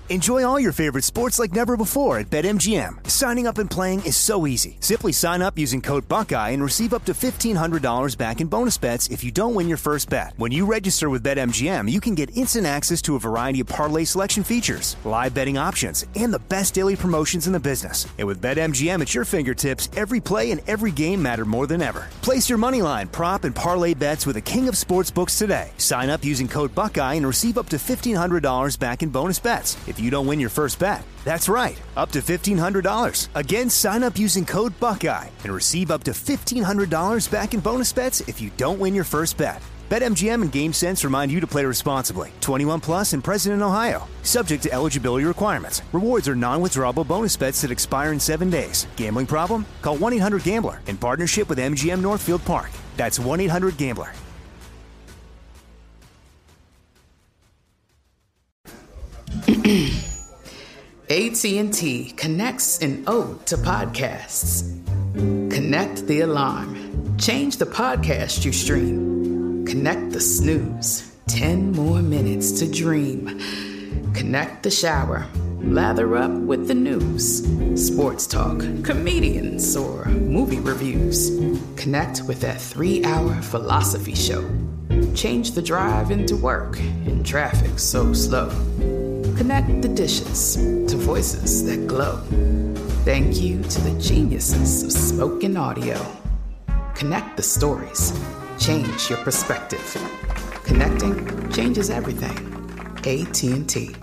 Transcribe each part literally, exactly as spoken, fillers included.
Enjoy all your favorite sports like never before at BetMGM. Signing up and playing is so easy. Simply sign up using code Buckeye and receive up to fifteen hundred dollars back in bonus bets if you don't win your first bet. When you register with BetMGM, you can get instant access to a variety of parlay selection features, live betting options, and the best daily promotions in the business. And with BetMGM at your fingertips, every play and every game matter more than ever. Place your moneyline, prop, and parlay bets with the king of sportsbooks today. Sign up using code Buckeye and receive up to fifteen hundred dollars back in bonus bets if you don't win your first bet. That's right, up to fifteen hundred dollars. Again, sign up using code Buckeye and receive up to fifteen hundred dollars back in bonus bets if you don't win your first bet. BetMGM and GameSense remind you to play responsibly. twenty-one plus and present in Ohio. Subject to eligibility requirements. Rewards are non-withdrawable bonus bets that expire in seven days. Gambling problem? Call one eight hundred gambler in partnership with M G M Northfield Park. That's one eight hundred gambler. A T and T connects an ode to podcasts. Connect the alarm. Change the podcast you stream. Connect the snooze. Ten more minutes to dream. Connect the shower. Lather up with the news. Sports talk, comedians, or movie reviews. Connect with that three-hour philosophy show. Change the drive into work in traffic so slow. Connect the dishes to voices that glow. Thank you to the geniuses of spoken audio. Connect the stories. Change your perspective. Connecting changes everything. A T and T.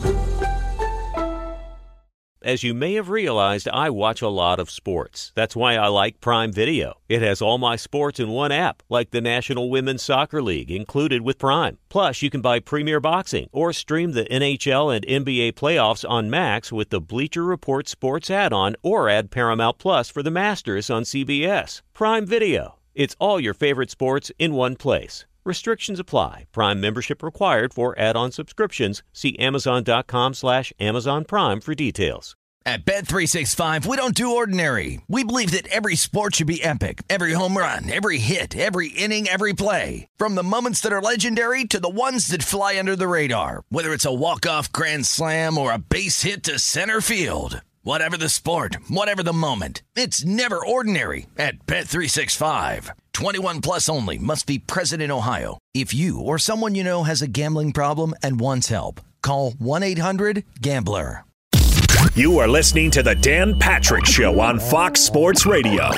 As you may have realized, I watch a lot of sports. That's why I like Prime Video. It has all my sports in one app, like the National Women's Soccer League, included with Prime. Plus, you can buy Premier Boxing or stream the N H L and N B A playoffs on Max with the Bleacher Report Sports add-on, or add Paramount Plus for the Masters on C B S. Prime Video. It's all your favorite sports in one place. Restrictions apply. Prime membership required for add-on subscriptions. See Amazon.com slash Amazon Prime for details. At Bet three sixty-five, we don't do ordinary. We believe that every sport should be epic. Every home run, every hit, every inning, every play. From the moments that are legendary to the ones that fly under the radar. Whether it's a walk-off grand slam or a base hit to center field. Whatever the sport, whatever the moment, it's never ordinary at Bet three sixty-five. twenty-one plus only. Must be present in Ohio. If you or someone you know has a gambling problem and wants help, call one eight hundred gambler. You are listening to the Dan Patrick Show on Fox Sports Radio.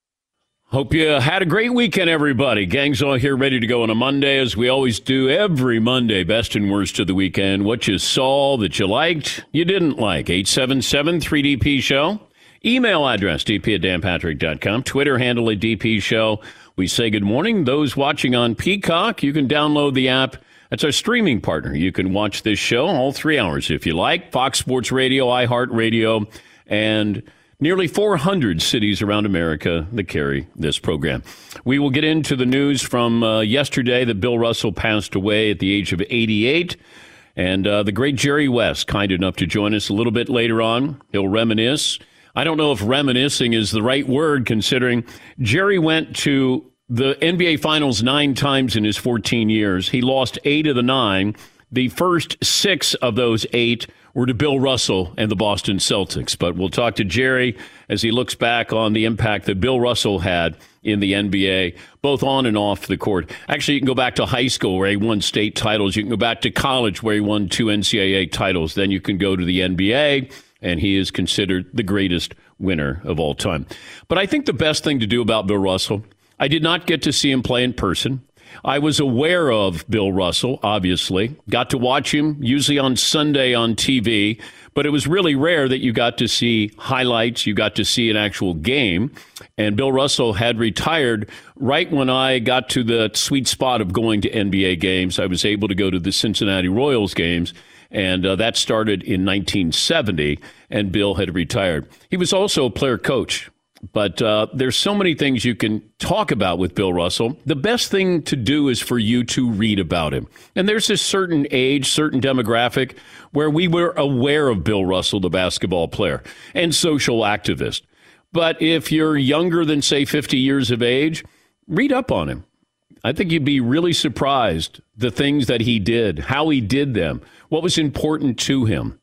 Hope you had a great weekend, everybody. Gang's all here ready to go on a Monday, as we always do every Monday. Best and worst of the weekend. What you saw that you liked, you didn't like. eight seven seven three D P Show. Email address, d p at dan patrick dot com. Twitter handle at D P Show. We say good morning. Those watching on Peacock, you can download the app. That's our streaming partner. You can watch this show all three hours if you like. Fox Sports Radio, iHeartRadio, and nearly four hundred cities around America that carry this program. We will get into the news from uh, yesterday that Bill Russell passed away at the age of eighty-eight. And uh, the great Jerry West, kind enough to join us a little bit later on. He'll reminisce. I don't know if reminiscing is the right word, considering Jerry went to the N B A Finals nine times in his fourteen years. He lost eight of the nine. The first six of those eight were to Bill Russell and the Boston Celtics. But we'll talk to Jerry as he looks back on the impact that Bill Russell had in the N B A, both on and off the court. Actually, you can go back to high school where he won state titles. You can go back to college where he won two N C double A titles. Then you can go to the N B A, and he is considered the greatest winner of all time. But I think the best thing to do about Bill Russell, I did not get to see him play in person. I was aware of Bill Russell, obviously. Got to watch him, usually on Sunday on T V. But it was really rare that you got to see highlights. You got to see an actual game. And Bill Russell had retired right when I got to the sweet spot of going to N B A games. I was able to go to the Cincinnati Royals games. And uh, that started in nineteen seventy, and Bill had retired. He was also a player coach. But uh, there's so many things you can talk about with Bill Russell. The best thing to do is for you to read about him. And there's a certain age, certain demographic where we were aware of Bill Russell, the basketball player and social activist. But if you're younger than, say, fifty years of age, read up on him. I think you'd be really surprised the things that he did, how he did them, what was important to him.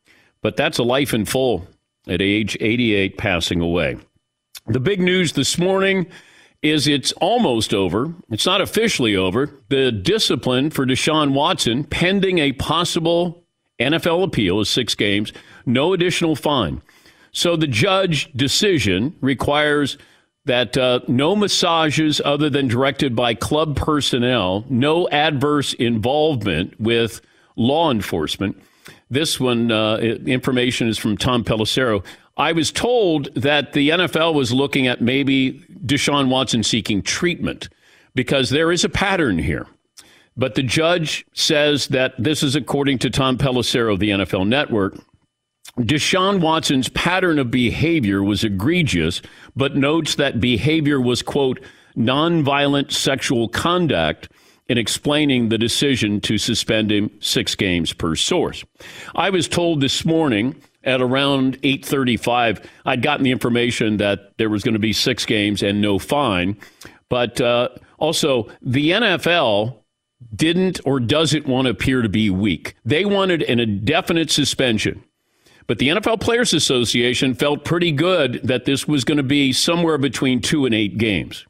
But that's a life in full at age eighty-eight, passing away. The big news this morning is it's almost over. It's not officially over. The discipline for Deshaun Watson, pending a possible N F L appeal, is six games, no additional fine. So the judge decision requires that uh, no massages other than directed by club personnel, no adverse involvement with law enforcement. This one, uh, information is from Tom Pelissero. I was told that the N F L was looking at maybe Deshaun Watson seeking treatment because there is a pattern here. But the judge says that this is according to Tom Pelissero of the N F L Network. Deshaun Watson's pattern of behavior was egregious, but notes that behavior was, quote, nonviolent sexual conduct, in explaining the decision to suspend him six games per source. I was told this morning at around eight thirty-five, I'd gotten the information that there was going to be six games and no fine. But uh, also, the N F L didn't or doesn't want to appear to be weak. They wanted an indefinite suspension. But the N F L Players Association felt pretty good that this was going to be somewhere between two and eight games.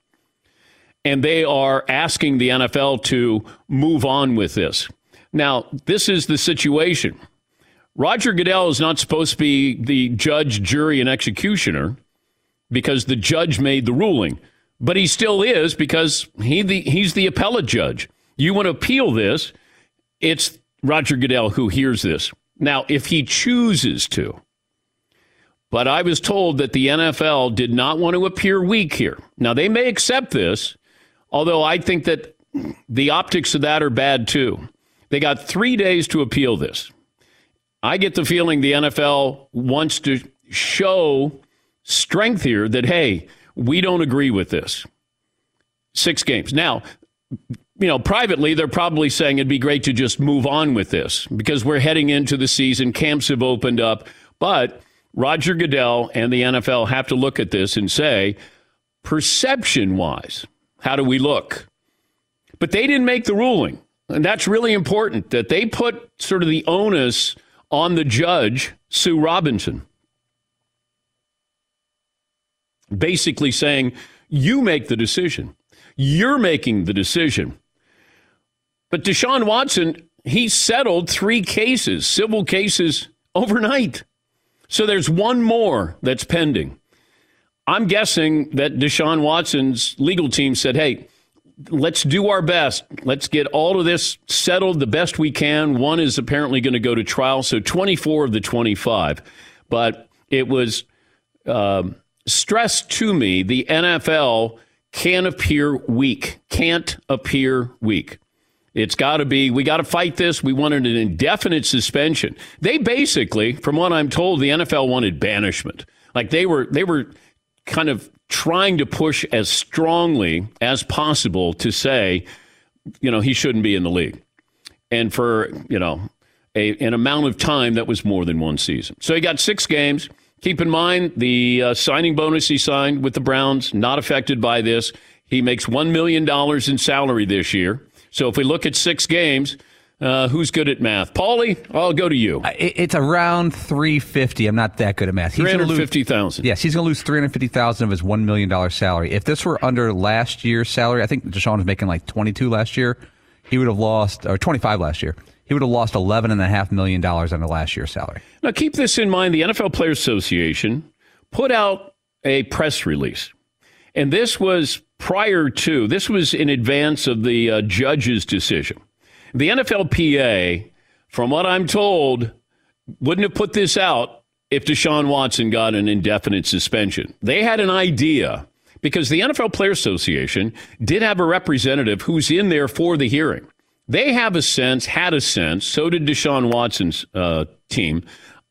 And they are asking the N F L to move on with this. Now, this is the situation. Roger Goodell is not supposed to be the judge, jury, and executioner because the judge made the ruling. But he still is because he the, he's the appellate judge. You want to appeal this, it's Roger Goodell who hears this. Now, if he chooses to. But I was told that the N F L did not want to appear weak here. Now, they may accept this, although I think that the optics of that are bad, too. They got three days to appeal this. I get the feeling the N F L wants to show strength here that, hey, we don't agree with this. Six games. Now, you know, privately, they're probably saying it'd be great to just move on with this because we're heading into the season. Camps have opened up. But Roger Goodell and the N F L have to look at this and say, perception-wise, how do we look? But they didn't make the ruling. And that's really important, that they put sort of the onus on the judge, Sue Robinson, basically saying, you make the decision. You're making the decision. But Deshaun Watson, he settled three cases, civil cases, overnight. So there's one more that's pending. I'm guessing that Deshaun Watson's legal team said, hey, let's do our best. Let's get all of this settled the best we can. One is apparently going to go to trial, so twenty-four of the twenty-five. But it was uh, stressed to me, the N F L can appear weak, can't appear weak. It's got to be, we got to fight this. We wanted an indefinite suspension. They basically, from what I'm told, the N F L wanted banishment. Like they were, they were kind of trying to push as strongly as possible to say, you know, he shouldn't be in the league. And for, you know, a, an amount of time that was more than one season. So he got six games. Keep in mind the uh, signing bonus he signed with the Browns, not affected by this. He makes one million dollars in salary this year. So if we look at six games, uh, who's good at math? Paulie, I'll go to you. It's around three hundred fifty. I'm not that good at math. three hundred fifty thousand. Yes, he's going to lose three hundred fifty thousand of his one million dollars salary. If this were under last year's salary, I think Deshaun was making like twenty-two last year. He would have lost, or twenty-five last year. He would have lost eleven point five million dollars under last year's salary. Now, keep this in mind. The N F L Players Association put out a press release. And this was prior to, this was in advance of the uh, judge's decision. The N F L P A, from what I'm told, wouldn't have put this out if Deshaun Watson got an indefinite suspension. They had an idea because the N F L Players Association did have a representative who's in there for the hearing. They have a sense, had a sense, so did Deshaun Watson's uh, team,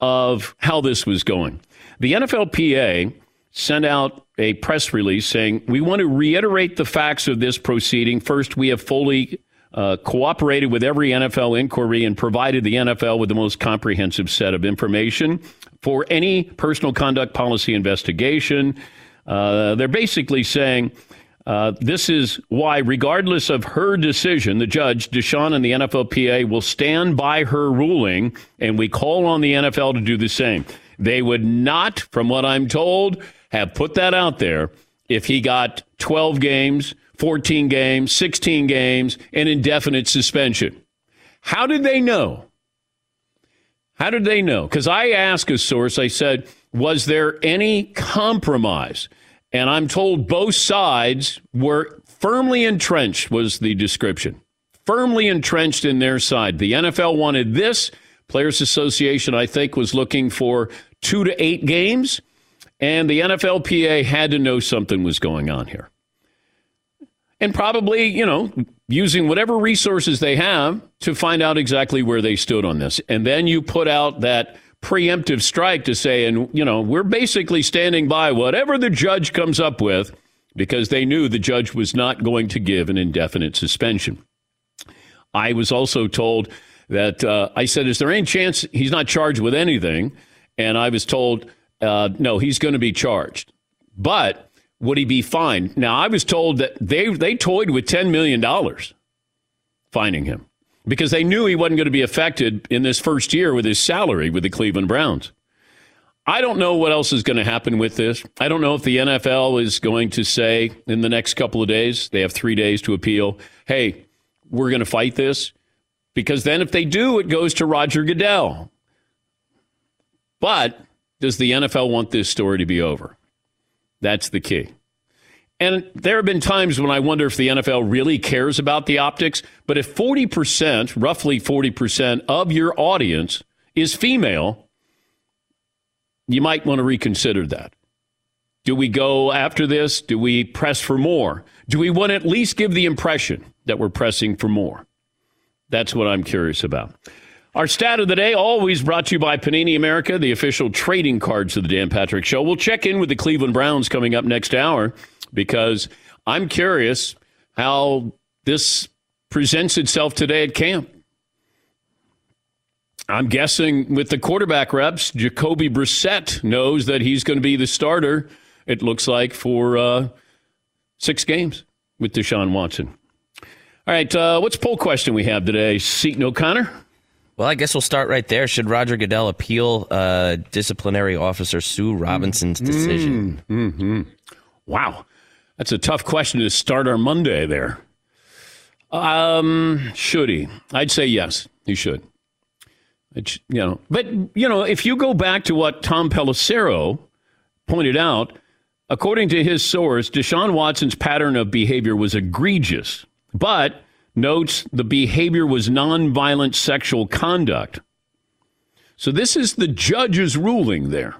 of how this was going. The N F L P A sent out a press release saying, we want to reiterate the facts of this proceeding. First, we have fully uh, cooperated with every N F L inquiry and provided the N F L with the most comprehensive set of information for any personal conduct policy investigation. Uh, they're basically saying Uh, this is why, regardless of her decision, the judge, Deshaun, and the N F L P A will stand by her ruling, and we call on the N F L to do the same. They would not, from what I'm told, have put that out there if he got twelve games, fourteen games, sixteen games, and indefinite suspension. How did they know? How did they know? Because I asked a source, I said, was there any compromise? And I'm told both sides were firmly entrenched, was the description. Firmly entrenched in their side. The N F L wanted this. Players Association, I think, was looking for two to eight games. And the N F L P A had to know something was going on here. And probably, you know, using whatever resources they have to find out exactly where they stood on this. And then you put out that preemptive strike to say, and, you know, we're basically standing by whatever the judge comes up with, because they knew the judge was not going to give an indefinite suspension. I was also told that, uh, I said, is there any chance he's not charged with anything? And I was told, uh, no, he's going to be charged. But would he be fined? Now, I was told that they, they toyed with ten million dollars fining him, because they knew he wasn't going to be affected in this first year with his salary with the Cleveland Browns. I don't know what else is going to happen with this. I don't know if the N F L is going to say in the next couple of days, they have three days to appeal, hey, we're going to fight this. Because then if they do, it goes to Roger Goodell. But does the N F L want this story to be over? That's the key. And there have been times when I wonder if the N F L really cares about the optics. But if forty percent, roughly forty percent of your audience is female, you might want to reconsider that. Do we go after this? Do we press for more? Do we want to at least give the impression that we're pressing for more? That's what I'm curious about. Our stat of the day, always brought to you by Panini America, the official trading cards of the Dan Patrick Show. We'll check in with the Cleveland Browns coming up next hour, because I'm curious how this presents itself today at camp. I'm guessing with the quarterback reps, Jacoby Brissett knows that he's going to be the starter, it looks like, for uh, six games with Deshaun Watson. All right, uh, what's poll question we have today, Seton O'Connor? Well, I guess we'll start right there. Should Roger Goodell appeal uh, disciplinary officer Sue Robinson's decision? Mm-hmm. Wow. That's a tough question to start our Monday there. Um, should he? I'd say yes, he should. It's, you know, but, you know, if you go back to what Tom Pelissero pointed out, according to his source, Deshaun Watson's pattern of behavior was egregious, but notes the behavior was nonviolent sexual conduct. So this is the judge's ruling there.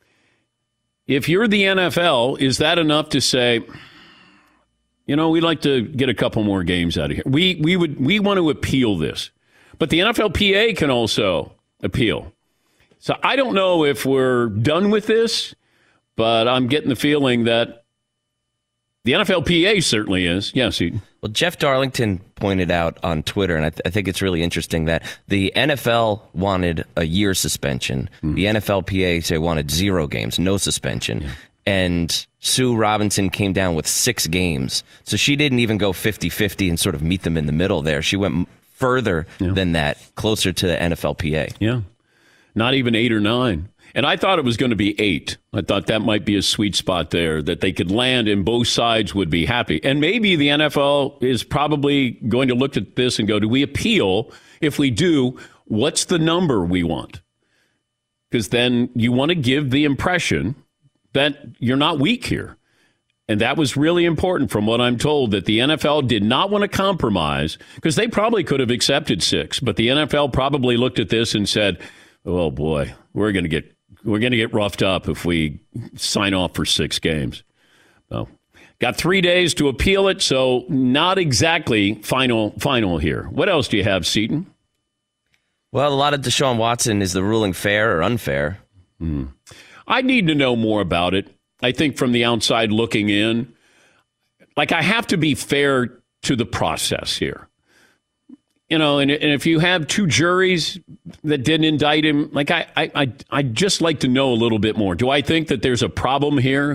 If you're the N F L, is that enough to say, you know, we'd like to get a couple more games out of here? We we would we want to appeal this. But the N F L P A can also appeal. So I don't know if we're done with this, but I'm getting the feeling that the N F L P A certainly is. Yes, Eden. Well, Jeff Darlington pointed out on Twitter, and I, th- I think it's really interesting, that the N F L wanted a year suspension. Mm. The N F L P A say wanted zero games, no suspension. Yeah. And Sue Robinson came down with six games. So she didn't even go fifty-fifty and sort of meet them in the middle there. She went further yeah. than that, closer to the N F L P A. Yeah, not even eight or nine. And I thought it was going to be eight. I thought that might be a sweet spot there, that they could land and both sides would be happy. And maybe the N F L is probably going to look at this and go, do we appeal? If we do, what's the number we want? Because then you want to give the impression that you're not weak here. And that was really important from what I'm told, that the N F L did not want to compromise, because they probably could have accepted six. But the N F L probably looked at this and said, oh, boy, we're going to get we're going to get roughed up if we sign off for six games. So, got three days to appeal it, so not exactly final final here. What else do you have, Seton? Well, a lot of Deshaun Watson. Is the ruling fair or unfair? Mm. I need to know more about it. I think from the outside looking in, like, I have to be fair to the process here. You know, and, and if you have two juries that didn't indict him, like, I, I, I, I'd just like to know a little bit more. Do I think that there's a problem here?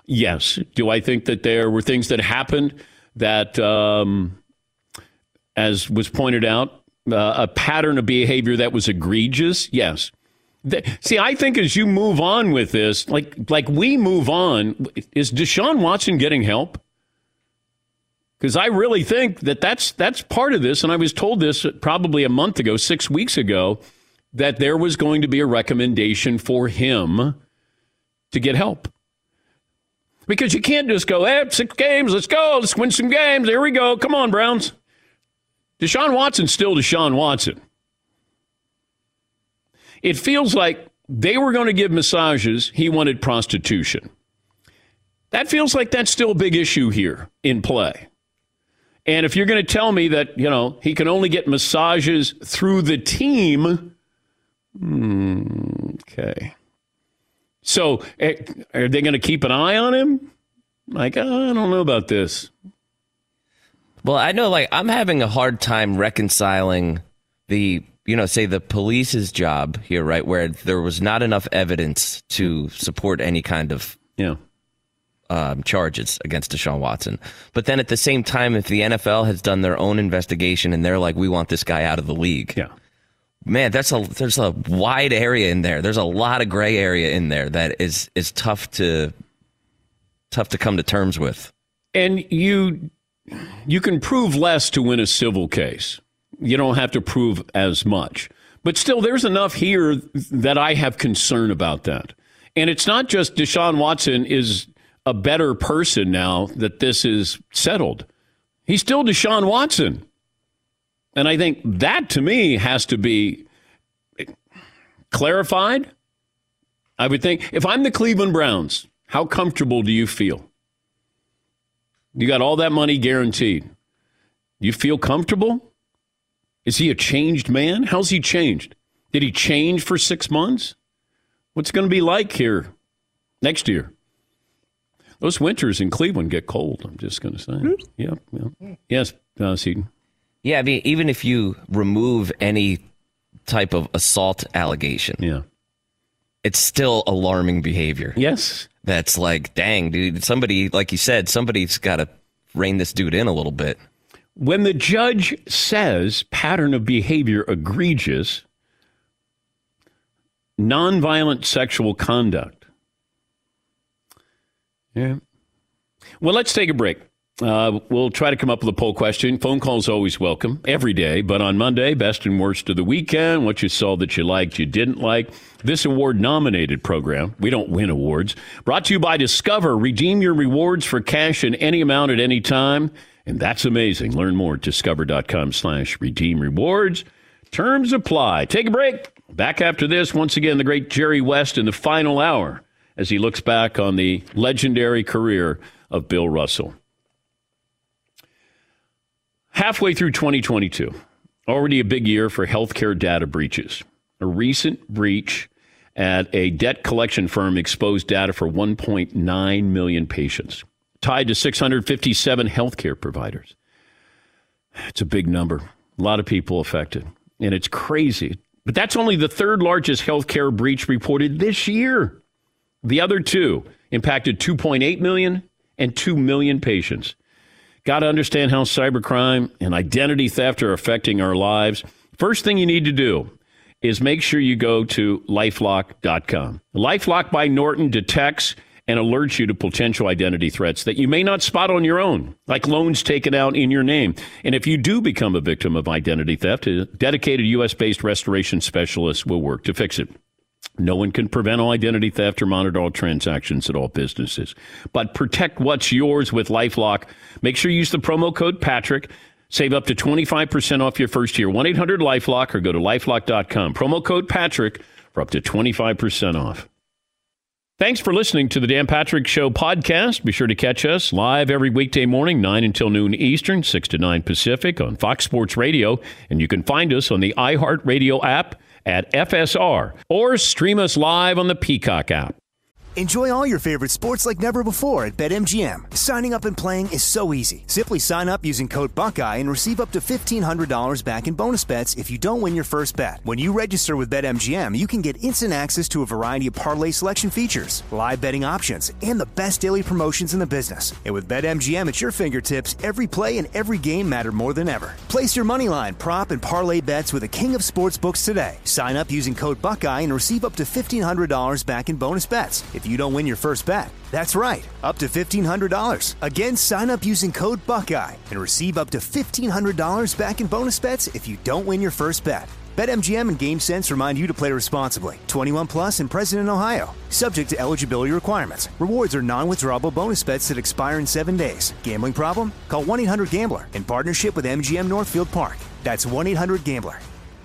Yes. Do I think that there were things that happened that, um, as was pointed out, uh, a pattern of behavior that was egregious? Yes. The, see, I think as you move on with this, like like we move on, is Deshaun Watson getting help? Because I really think that that's, that's part of this, and I was told this probably a month ago, six weeks ago, that there was going to be a recommendation for him to get help. Because you can't just go, hey, six games, let's go, let's win some games, here we go, come on, Browns. Deshaun Watson's still Deshaun Watson. It feels like they were going to give massages, he wanted prostitution. That feels like that's still a big issue here in play. And if you're going to tell me that, you know, he can only get massages through the team, hmm, okay. So are they going to keep an eye on him? Like, oh, I don't know about this. Well, I know, like, I'm having a hard time reconciling the, you know, say the police's job here, right, where there was not enough evidence to support any kind of yeah. um, charges against Deshaun Watson. But then at the same time, if the N F L has done their own investigation and they're like, we want this guy out of the league. Yeah. Man, that's a there's a wide area in there. There's a lot of gray area in there that is is tough to tough to come to terms with. And you you can prove less to win a civil case. You don't have to prove as much. But still, there's enough here that I have concern about that. And it's not just Deshaun Watson is a better person now that this is settled. He's still Deshaun Watson. And I think that, to me, has to be clarified. I would think, if I'm the Cleveland Browns, how comfortable do you feel? You got all that money guaranteed. You feel comfortable? Is he a changed man? How's he changed? Did he change for six months? What's it going to be like here next year? Those winters in Cleveland get cold, I'm just going to say. Mm-hmm. Yep, yep. Yes, uh, Seton. Yeah, I mean, even if you remove any type of assault allegation, yeah, it's still alarming behavior. Yes. That's like, dang, dude, somebody, like you said, somebody's got to rein this dude in a little bit. When the judge says pattern of behavior egregious, nonviolent sexual conduct. Yeah. Well, let's take a break. Uh, we'll try to come up with a poll question. Phone calls always welcome every day, but on Monday, best and worst of the weekend, what you saw that you liked, you didn't like. This award-nominated program, we don't win awards, brought to you by Discover. Redeem your rewards for cash in any amount at any time, and that's amazing. Learn more at discover.com slash redeem rewards. Terms apply. Take a break. Back after this, once again, the great Jerry West in the final hour as he looks back on the legendary career of Bill Russell. Halfway through twenty twenty-two, already a big year for healthcare data breaches. A recent breach at a debt collection firm exposed data for one point nine million patients, tied to six hundred fifty-seven healthcare providers. It's a big number. A lot of people affected. And it's crazy. But that's only the third largest healthcare breach reported this year. The other two impacted two point eight million and two million patients. Got to understand how cybercrime and identity theft are affecting our lives. First thing you need to do is make sure you go to LifeLock dot com. LifeLock by Norton detects and alerts you to potential identity threats that you may not spot on your own, like loans taken out in your name. And if you do become a victim of identity theft, a dedicated U S-based restoration specialist will work to fix it. No one can prevent all identity theft or monitor all transactions at all businesses. But protect what's yours with LifeLock. Make sure you use the promo code Patrick. Save up to twenty-five percent off your first year. one eight hundred LifeLock or go to LifeLock dot com. Promo code Patrick for up to twenty-five percent off. Thanks for listening to the Dan Patrick Show podcast. Be sure to catch us live every weekday morning, nine until noon Eastern, six to nine Pacific on Fox Sports Radio. And you can find us on the iHeartRadio app at F S R or stream us live on the Peacock app. Enjoy all your favorite sports like never before at BetMGM. Signing up and playing is so easy. Simply sign up using code Buckeye and receive up to fifteen hundred dollars back in bonus bets if you don't win your first bet. When you register with BetMGM, you can get instant access to a variety of parlay selection features, live betting options, and the best daily promotions in the business. And with BetMGM at your fingertips, every play and every game matter more than ever. Place your moneyline, prop, and parlay bets with the king of sportsbooks today. Sign up using code Buckeye and receive up to fifteen hundred dollars back in bonus bets if you don't win your first bet. That's right, up to fifteen hundred dollars. Again, sign up using code Buckeye and receive up to fifteen hundred dollars back in bonus bets if you don't win your first bet. BetMGM and GameSense remind you to play responsibly. twenty-one plus and present in Ohio. Subject to eligibility requirements. Rewards are non-withdrawable bonus bets that expire in seven days. Gambling problem? Call one eight hundred gambler in partnership with M G M Northfield Park. That's one eight hundred gambler.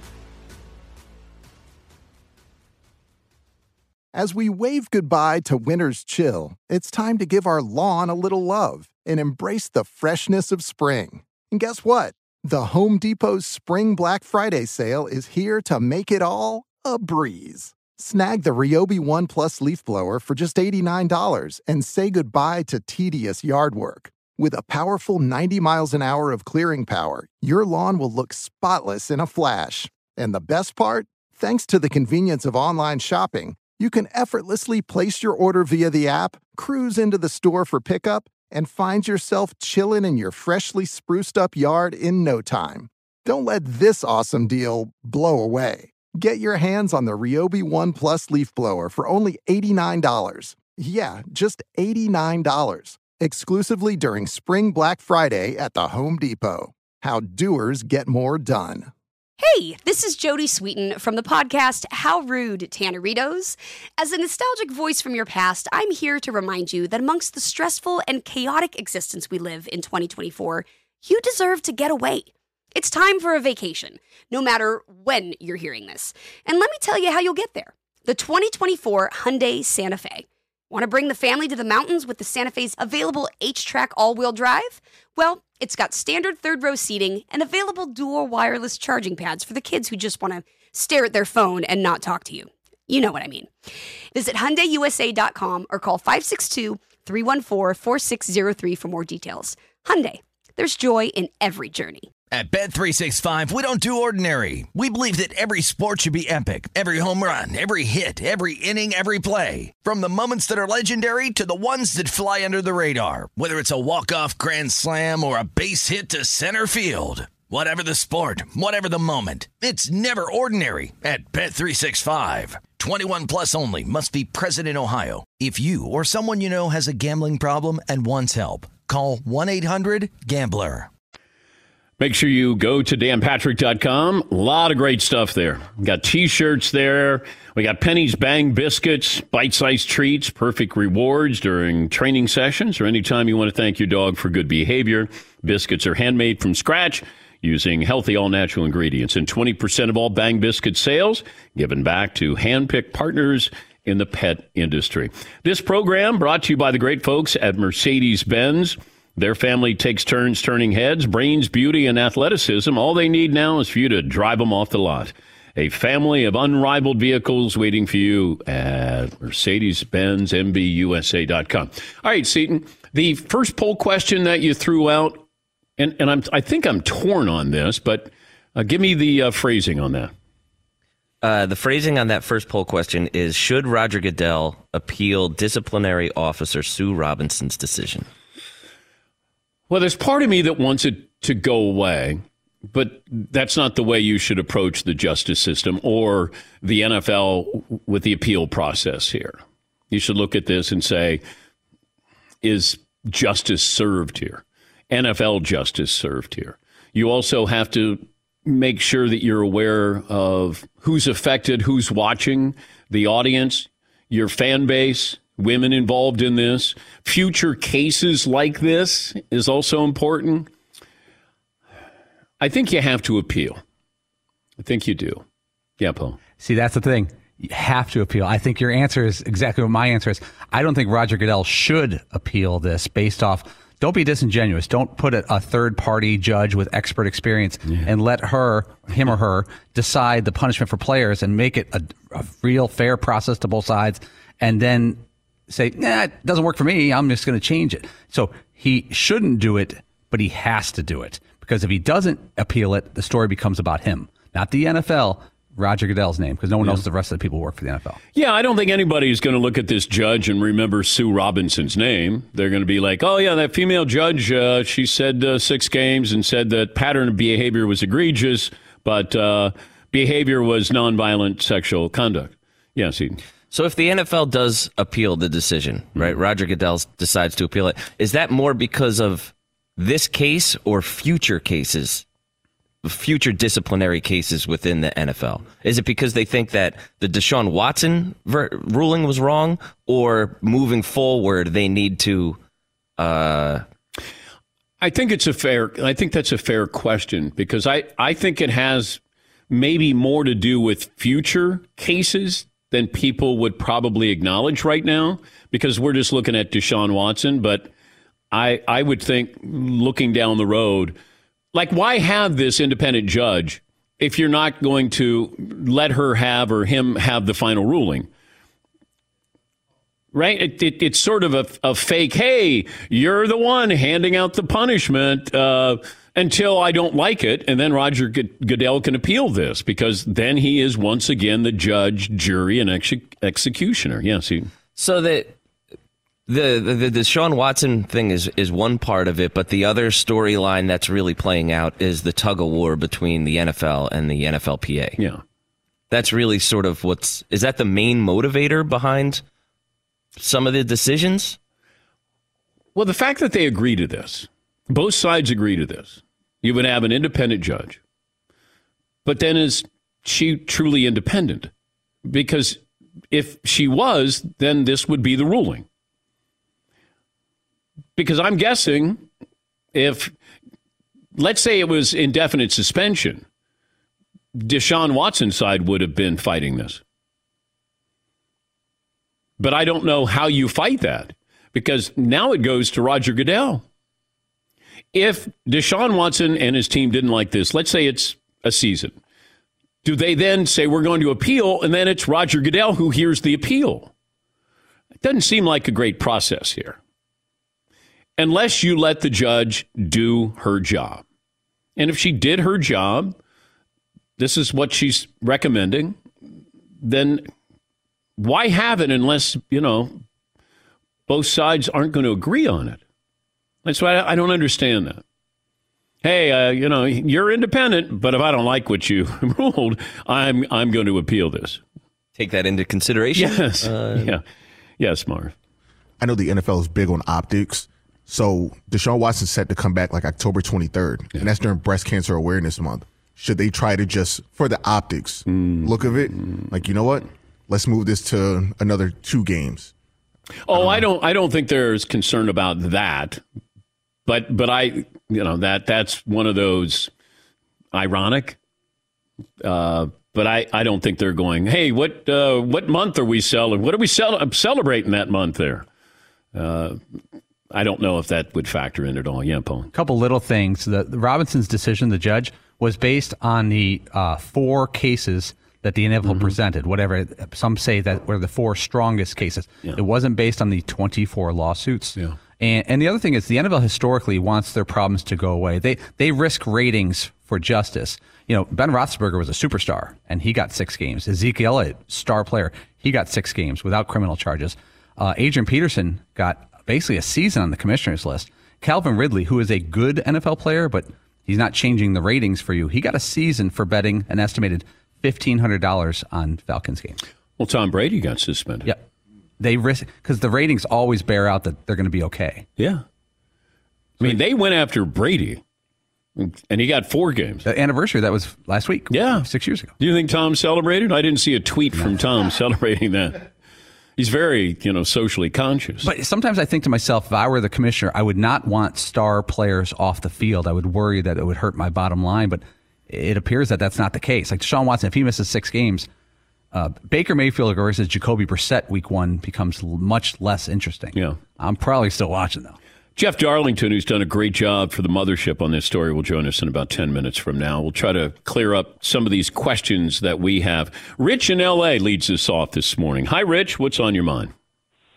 As we wave goodbye to winter's chill, it's time to give our lawn a little love and embrace the freshness of spring. And guess what? The Home Depot's Spring Black Friday sale is here to make it all a breeze. Snag the Ryobi One Plus leaf blower for just eighty-nine dollars and say goodbye to tedious yard work. With a powerful ninety miles an hour of clearing power, your lawn will look spotless in a flash. And the best part? Thanks to the convenience of online shopping, you can effortlessly place your order via the app, cruise into the store for pickup, and find yourself chilling in your freshly spruced up yard in no time. Don't let this awesome deal blow away. Get your hands on the Ryobi One Plus leaf blower for only eighty-nine dollars. Yeah, just eighty-nine dollars. Exclusively during Spring Black Friday at the Home Depot. How doers get more done. Hey, this is Jodie Sweetin from the podcast How Rude, Tanneritos. As a nostalgic voice from your past, I'm here to remind you that amongst the stressful and chaotic existence we live in twenty twenty-four, you deserve to get away. It's time for a vacation, no matter when you're hearing this. And let me tell you how you'll get there. The twenty twenty-four Hyundai Santa Fe. Want to bring the family to the mountains with the Santa Fe's available H-Track all-wheel drive? Well, it's got standard third-row seating and available dual wireless charging pads for the kids who just want to stare at their phone and not talk to you. You know what I mean. Visit Hyundai U S A dot com or call five six two, three one four, four six zero three for more details. Hyundai, there's joy in every journey. At Bet three sixty-five, we don't do ordinary. We believe that every sport should be epic. Every home run, every hit, every inning, every play. From the moments that are legendary to the ones that fly under the radar. Whether it's a walk-off grand slam or a base hit to center field. Whatever the sport, whatever the moment. It's never ordinary at Bet three sixty-five. twenty-one plus only. Must be present in Ohio. If you or someone you know has a gambling problem and wants help, call one eight hundred gambler. Make sure you go to dan patrick dot com. A lot of great stuff there. We got T-shirts there. We got Penny's Bang Biscuits, bite-sized treats, perfect rewards during training sessions or anytime you want to thank your dog for good behavior. Biscuits are handmade from scratch using healthy, all-natural ingredients. And twenty percent of all Bang Biscuit sales given back to hand-picked partners in the pet industry. This program brought to you by the great folks at Mercedes-Benz. Their family takes turns turning heads, brains, beauty, and athleticism. All they need now is for you to drive them off the lot. A family of unrivaled vehicles waiting for you at Mercedes Benz M B U S A dot com. All right, Seton, the first poll question that you threw out, and, and I'm, I think I'm torn on this, but uh, give me the uh, phrasing on that. Uh, the phrasing on that first poll question is, should Roger Goodell appeal disciplinary officer Sue Robinson's decision? Well, there's part of me that wants it to go away, but that's not the way you should approach the justice system or the N F L with the appeal process here. You should look at this and say, is justice served here? N F L justice served here? You also have to make sure that you're aware of who's affected, who's watching, the audience, your fan base, women involved in this. Future cases like this is also important. I think you have to appeal. I think you do. Yeah, Paul. See, that's the thing. You have to appeal. I think your answer is exactly what my answer is. I don't think Roger Goodell should appeal this based off. Don't be disingenuous. Don't put a, a third-party judge with expert experience yeah. and let her, him or her, decide the punishment for players and make it a, a real, fair process to both sides. And then say, nah, it doesn't work for me. I'm just going to change it. So he shouldn't do it, but he has to do it. Because if he doesn't appeal it, the story becomes about him, not the N F L, Roger Goodell's name, because no one yeah. knows the rest of the people who work for the N F L. Yeah, I don't think anybody is going to look at this judge and remember Sue Robinson's name. They're going to be like, oh, yeah, that female judge, uh, she said uh, six games and said that pattern of behavior was egregious, but uh, behavior was nonviolent sexual conduct. Yes, he... So if the N F L does appeal the decision, right, mm-hmm. Roger Goodell decides to appeal it, is that more because of this case or future cases, future disciplinary cases within the N F L? Is it because they think that the Deshaun Watson ver- ruling was wrong, or moving forward they need to? Uh... I think it's a fair. I think that's a fair question, because I, I think it has maybe more to do with future cases than people would probably acknowledge right now, because we're just looking at Deshaun Watson. But I I would think, looking down the road, like, why have this independent judge if you're not going to let her have or him have the final ruling? Right? It, it, it's sort of a, a fake, hey, you're the one handing out the punishment uh, until I don't like it. And then Roger Goodell can appeal this, because then he is once again the judge, jury, and ex- executioner. Yes. He- so that the, the, the Deshaun Watson thing is, is one part of it, but the other storyline that's really playing out is the tug of war between the N F L and the N F L P A. Yeah. That's really sort of what's, is that the main motivator behind some of the decisions? Well, the fact that they agree to this, both sides agree to this, you would have an independent judge. But then is she truly independent? Because if she was, then this would be the ruling. Because I'm guessing if, let's say it was indefinite suspension, Deshaun Watson's side would have been fighting this. But I don't know how you fight that, because now it goes to Roger Goodell. If Deshaun Watson and his team didn't like this, let's say it's a season, do they then say we're going to appeal, and then it's Roger Goodell who hears the appeal? It doesn't seem like a great process here, unless you let the judge do her job. And if she did her job, this is what she's recommending, then why have it unless, you know, both sides aren't going to agree on it? That's why I don't understand that. Hey, uh, you know, you're independent, but if I don't like what you ruled, I'm I'm going to appeal this. Take that into consideration? Yes. Uh, yeah. Yes, Marv. I know the N F L is big on optics. So Deshaun Watson's set to come back like October twenty-third, yeah. and that's during Breast Cancer Awareness Month. Should they try to just, for the optics mm. look of it, mm. like, you know what? Let's move this to another two games. Oh, I don't. I don't think there's concern about that, but but I, you know, that that's one of those ironic. Uh, but I, I don't think they're going, hey, what uh, what month are we celebrating? What are we cel- celebrating that month there? Uh, I don't know if that would factor in at all. Yeah, Paul. A couple little things. The, the Robinson's decision, the judge, was based on the uh, four cases that the N F L mm-hmm. presented, whatever. Some say that were the four strongest cases. Yeah. It wasn't based on the twenty-four lawsuits. Yeah. And, and the other thing is the N F L historically wants their problems to go away. They they risk ratings for justice. You know, Ben Roethlisberger was a superstar, and he got six games. Ezekiel Elliott, star player, he got six games without criminal charges. Uh, Adrian Peterson got basically a season on the commissioner's list. Calvin Ridley, who is a good N F L player, but he's not changing the ratings for you, he got a season for betting an estimated fifteen hundred dollars on Falcons games. Well, Tom Brady got suspended. Yeah. They risk, because the ratings always bear out that they're going to be okay. Yeah. I mean, they went after Brady, and he got four games. The anniversary, that was last week. Yeah. Six years ago. Do you think Tom celebrated? I didn't see a tweet from Tom celebrating that. He's very, you know, socially conscious. But sometimes I think to myself, if I were the commissioner, I would not want star players off the field. I would worry that it would hurt my bottom line, but it appears that that's not the case. Like Deshaun Watson, if he misses six games, uh, Baker Mayfield versus Jacoby Brissett week one becomes much less interesting. Yeah. I'm probably still watching, though. Jeff Darlington, who's done a great job for the mothership on this story, will join us in about ten minutes from now. We'll try to clear up some of these questions that we have. Rich in L A leads us off this morning. Hi, Rich. What's on your mind?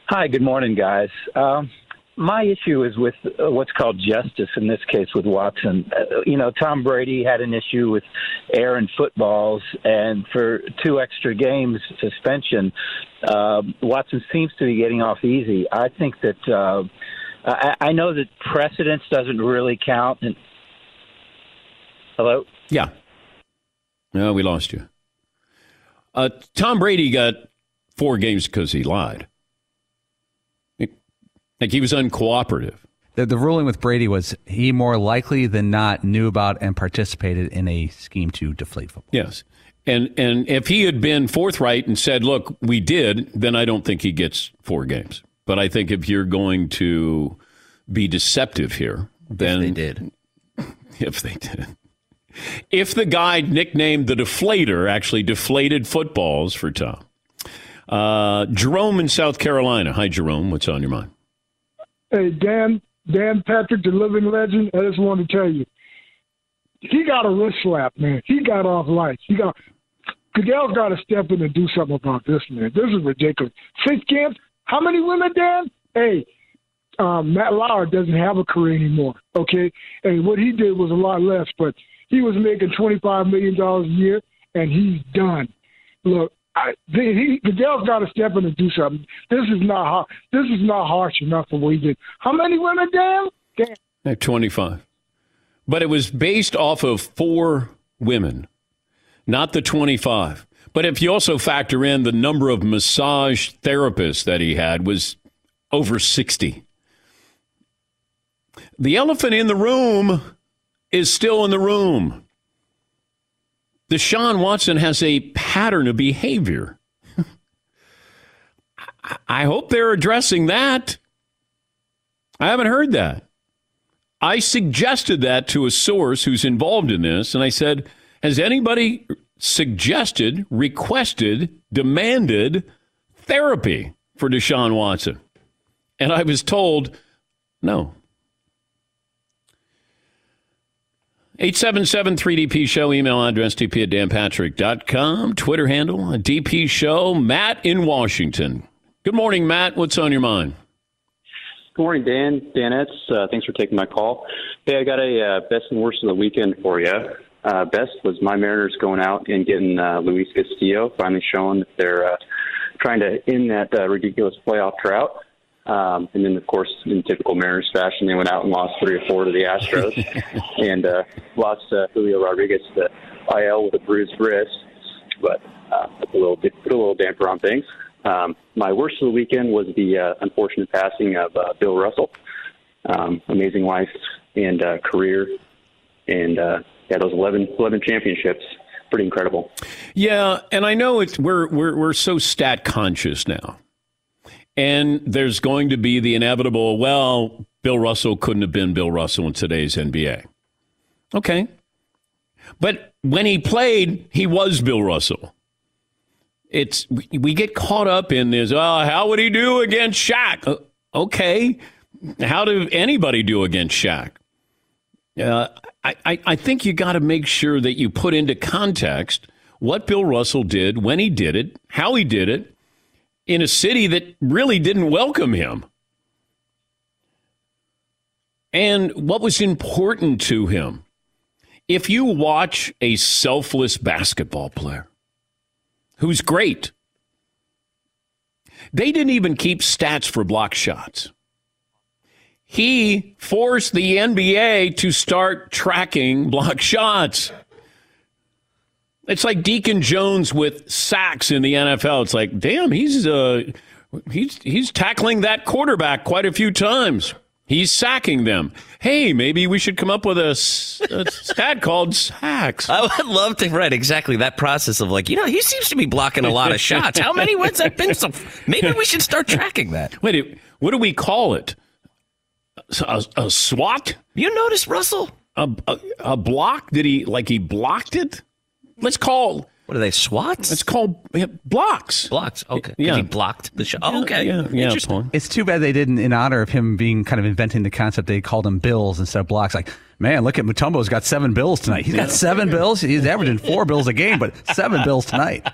Hi, good morning, guys. Um, my issue is with uh, what's called justice, in this case with Watson. Uh, you know, Tom Brady had an issue with errant footballs, and for two extra games suspension, uh, Watson seems to be getting off easy. I think that uh, I, I know that precedence doesn't really count. And Hello? Yeah. No, we lost you. Uh, Tom Brady got four games because he lied. Like he was uncooperative. The, the ruling with Brady was he more likely than not knew about and participated in a scheme to deflate football. Yes. And and if he had been forthright and said, look, we did, then I don't think he gets four games. But I think if you're going to be deceptive here, then... If they did. If they did. If the guy nicknamed the Deflator actually deflated footballs for Tom. Uh, Jerome in South Carolina. Hi, Jerome. What's on your mind? Hey, Dan, Dan Patrick, the living legend, I just want to tell you, he got a wrist slap, man. He got off lights. He got Goodell's got to step in and do something about this, man. This is ridiculous. Six camps. How many women, Dan? Hey, um, Matt Lauer doesn't have a career anymore, okay? And what he did was a lot less, but he was making twenty-five million dollars a year, and he's done. Look, I, he, Goodell's got to step in and do something. This is not hard. This is not harsh enough for what he did. How many women, Dan? Dan. twenty-five. But it was based off of four women, not the twenty-five. But if you also factor in the number of massage therapists that he had was over sixty. The elephant in the room is still in the room. Deshaun Watson has a pattern of behavior. I hope they're addressing that. I haven't heard that. I suggested that to a source who's involved in this, and I said, has anybody suggested, requested, demanded therapy for Deshaun Watson? And I was told, no. eight seven seven three D P show, email address d p at dan patrick dot com, Twitter handle, D P show. Matt in Washington. Good morning, Matt. What's on your mind? Good morning, Dan. Danettes. Uh, thanks for taking my call. Hey, I got a uh, best and worst of the weekend for you. Uh, best was my Mariners going out and getting uh, Luis Castillo, finally showing that they're uh, trying to end that uh, ridiculous playoff drought. Um, and then, of course, in typical Mariners fashion, they went out and lost three or four to the Astros and uh, lost uh, Julio Rodriguez to I L with a bruised wrist. But uh, put a little put a little damper on things. Um, my worst of the weekend was the uh, unfortunate passing of uh, Bill Russell. Um, amazing life and uh, career, and uh, yeah, those eleven, eleven championships. Pretty incredible. Yeah, and I know it's we're we're we're so stat conscious now. And there's going to be the inevitable, well, Bill Russell couldn't have been Bill Russell in today's N B A. Okay. But when he played, he was Bill Russell. It's we get caught up in this, oh, how would he do against Shaq? Uh, okay. How did anybody do against Shaq? Uh, I, I, I think you got to make sure that you put into context what Bill Russell did, when he did it, how he did it, in a city that really didn't welcome him. And what was important to him. If you watch a selfless basketball player who's great, they didn't even keep stats for block shots. He forced the N B A to start tracking block shots. It's like Deacon Jones with sacks in the N F L. It's like, damn, he's uh, he's he's tackling that quarterback quite a few times. He's sacking them. Hey, maybe we should come up with a, a stat called sacks. I would love to write exactly that process of like, you know, he seems to be blocking a lot of shots. How many wins that been? So maybe we should start tracking that. Wait, what do we call it? A, a SWAT? You notice Russell? A, a, a block? Did he, like he blocked it? Let's call... What are they, SWATs? It's called yeah, blocks. Blocks, okay. Yeah. He blocked the shot. Oh, okay. Yeah, yeah, interesting. It's too bad they didn't, in honor of him being kind of inventing the concept, they called him bills instead of blocks. Like, man, look at Mutombo's got seven bills tonight. He's got seven bills. He's averaging four bills a game, but seven bills tonight.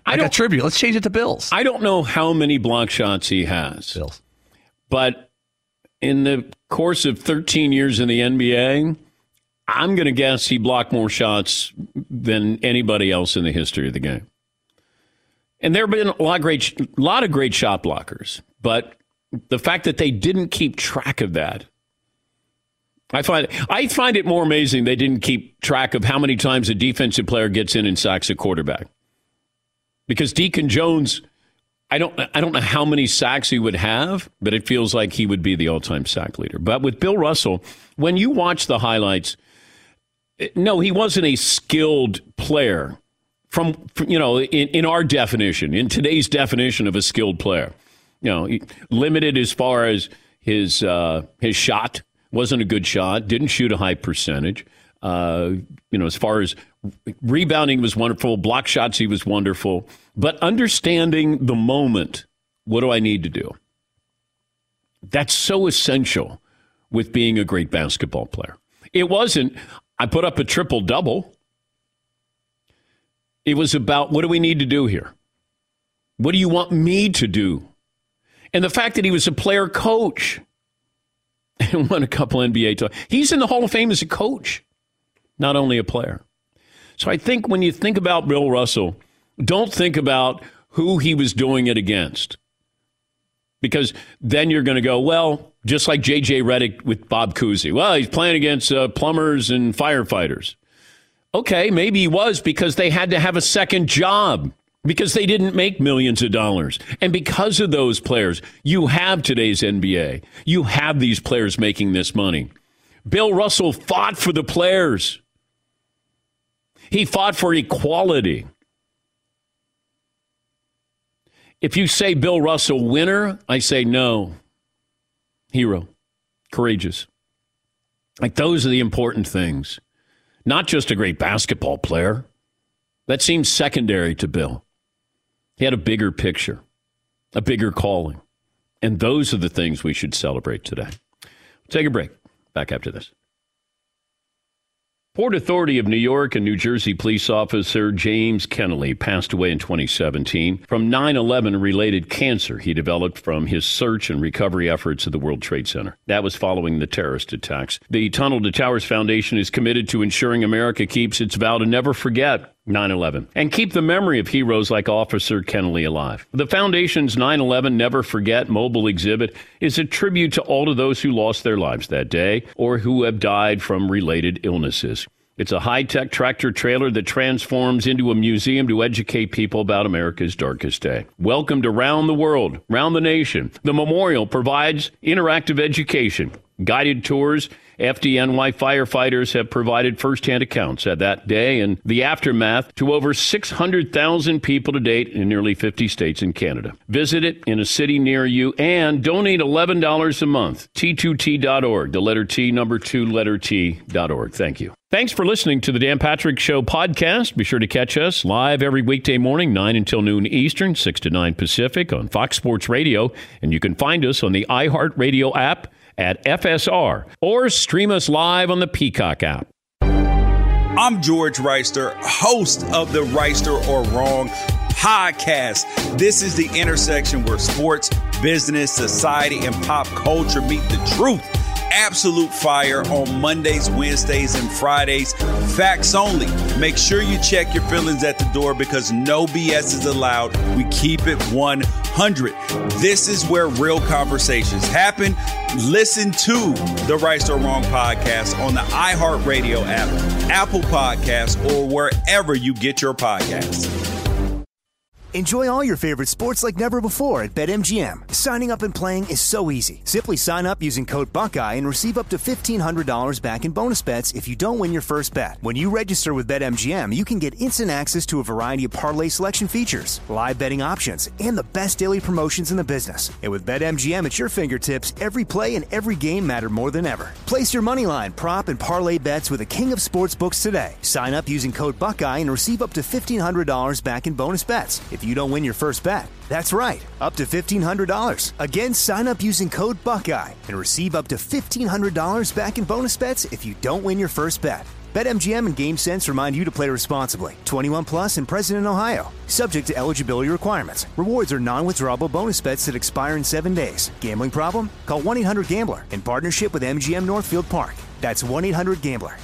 I got tribute. Let's change it to Bills. I don't know how many block shots he has. Bills. But in the course of thirteen years in the N B A, I'm going to guess he blocked more shots than anybody else in the history of the game. And there have been a lot of great, a lot of great shot blockers, but the fact that they didn't keep track of that, I find I find it more amazing they didn't keep track of how many times a defensive player gets in and sacks a quarterback. Because Deacon Jones, I don't I don't know how many sacks he would have, but it feels like he would be the all-time sack leader. But with Bill Russell, when you watch the highlights, no, he wasn't a skilled player from, you know, in, in our definition, in today's definition of a skilled player. You know, limited as far as his uh, his shot, wasn't a good shot, didn't shoot a high percentage. Uh, you know, as far as rebounding was wonderful, block shots he was wonderful. But understanding the moment, what do I need to do? That's so essential with being a great basketball player. It wasn't, I put up a triple-double. It was about, what do we need to do here? What do you want me to do? And the fact that he was a player coach and won a couple N B A titles. He's in the Hall of Fame as a coach, not only a player. So I think when you think about Bill Russell, don't think about who he was doing it against. Because then you're going to go, well, just like J J Redick with Bob Cousy. Well, he's playing against uh, plumbers and firefighters. Okay, maybe he was because they had to have a second job because they didn't make millions of dollars. And because of those players, you have today's N B A. You have these players making this money. Bill Russell fought for the players. He fought for equality. If you say Bill Russell winner, I say no. Hero. Courageous. Like those are the important things. Not just a great basketball player. That seems secondary to Bill. He had a bigger picture, a bigger calling. And those are the things we should celebrate today. We'll take a break. Back after this. Port Authority of New York and New Jersey police officer James Kennelly passed away in twenty seventeen from nine eleven related cancer he developed from his search and recovery efforts at the World Trade Center. That was following the terrorist attacks. The Tunnel to Towers Foundation is committed to ensuring America keeps its vow to never forget nine eleven and keep the memory of heroes like Officer Kennelly alive. The foundation's nine eleven Never Forget mobile exhibit is a tribute to all of those who lost their lives that day or who have died from related illnesses. It's a high-tech tractor trailer that transforms into a museum to educate people about America's darkest day. Welcomed around the world, around the nation, the memorial provides interactive education, guided tours. F D N Y firefighters have provided firsthand accounts of that day and the aftermath to over six hundred thousand people to date in nearly fifty states and Canada. Visit it in a city near you and donate eleven dollars a month. T two T dot org, the letter T, number two, letter T dot org. Thank you. Thanks for listening to the Dan Patrick Show podcast. Be sure to catch us live every weekday morning, nine until noon Eastern, six to nine Pacific on Fox Sports Radio. And you can find us on the iHeartRadio app at F S R or stream us live on the Peacock app. I'm George Reister, host of the Reister or Wrong podcast. This is the intersection where sports, business, society, and pop culture meet the truth. Absolute fire on Mondays, Wednesdays, and Fridays. Facts only. Make sure you check your feelings at the door because no B S is allowed. We keep it one hundred. This is where real conversations happen. Listen to the Right or Wrong podcast on the iHeartRadio app, Apple Podcasts, or wherever you get your podcasts. Enjoy all your favorite sports like never before at BetMGM. Signing up and playing is so easy. Simply sign up using code Buckeye and receive up to fifteen hundred dollars back in bonus bets if you don't win your first bet. When you register with BetMGM, you can get instant access to a variety of parlay selection features, live betting options, and the best daily promotions in the business. And with BetMGM at your fingertips, every play and every game matter more than ever. Place your moneyline, prop, and parlay bets with the king of sportsbooks today. Sign up using code Buckeye and receive up to fifteen hundred dollars back in bonus bets if you don't win your first bet. That's right, up to fifteen hundred dollars. Again, sign up using code Buckeye and receive up to fifteen hundred dollars back in bonus bets if you don't win your first bet. BetMGM and GameSense remind you to play responsibly. twenty-one plus and present in Ohio. Subject to eligibility requirements. Rewards are non-withdrawable bonus bets that expire in seven days. Gambling problem? Call one eight hundred gambler in partnership with M G M Northfield Park. That's one eight hundred gambler.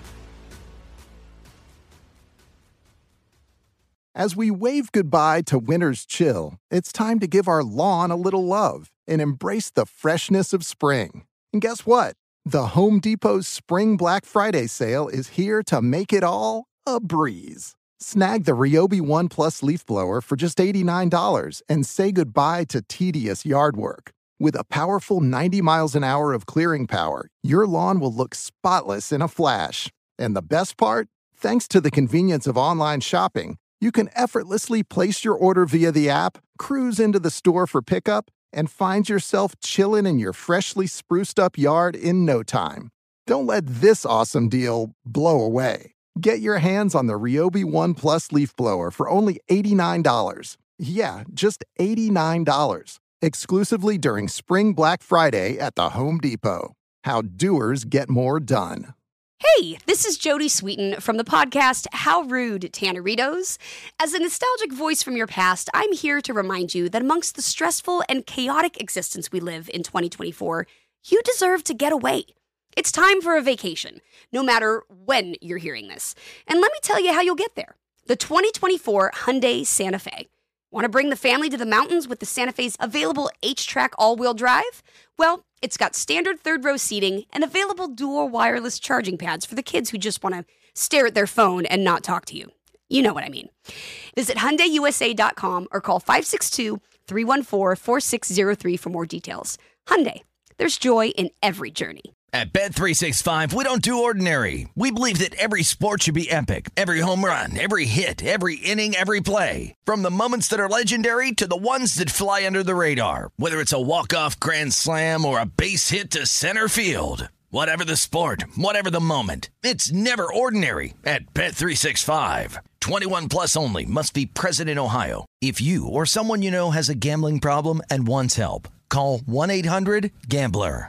As we wave goodbye to winter's chill, it's time to give our lawn a little love and embrace the freshness of spring. And guess what? The Home Depot's Spring Black Friday sale is here to make it all a breeze. Snag the Ryobi One Plus leaf blower for just eighty-nine dollars and say goodbye to tedious yard work. With a powerful ninety miles an hour of clearing power, your lawn will look spotless in a flash. And the best part? Thanks to the convenience of online shopping, you can effortlessly place your order via the app, cruise into the store for pickup, and find yourself chilling in your freshly spruced up yard in no time. Don't let this awesome deal blow away. Get your hands on the Ryobi One Plus leaf blower for only eighty-nine dollars. Yeah, just eighty-nine dollars. Exclusively during Spring Black Friday at the Home Depot. How doers get more done. Hey, this is Jody Sweeten from the podcast How Rude, Tanneritos. As a nostalgic voice from your past, I'm here to remind you that amongst the stressful and chaotic existence we live in twenty twenty-four, you deserve to get away. It's time for a vacation, no matter when you're hearing this. And let me tell you how you'll get there. The twenty twenty-four Hyundai Santa Fe. Want to bring the family to the mountains with the Santa Fe's available H-Track all-wheel drive? Well, it's got standard third-row seating and available dual wireless charging pads for the kids who just want to stare at their phone and not talk to you. You know what I mean. Visit Hyundai U S A dot com or call five six two, three one four, four six zero three for more details. Hyundai, there's joy in every journey. At Bet three sixty-five, we don't do ordinary. We believe that every sport should be epic. Every home run, every hit, every inning, every play. From the moments that are legendary to the ones that fly under the radar. Whether it's a walk-off grand slam or a base hit to center field. Whatever the sport, whatever the moment. It's never ordinary at Bet three sixty-five. twenty-one plus only. Must be present in Ohio. If you or someone you know has a gambling problem and wants help, call one eight hundred gambler.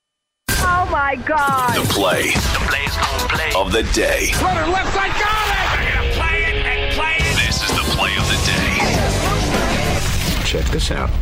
Oh, my God. The play, the play's gonna play of the day. Runner left side, got it! They're going to play it and play it. This is the play of the day. Check this out.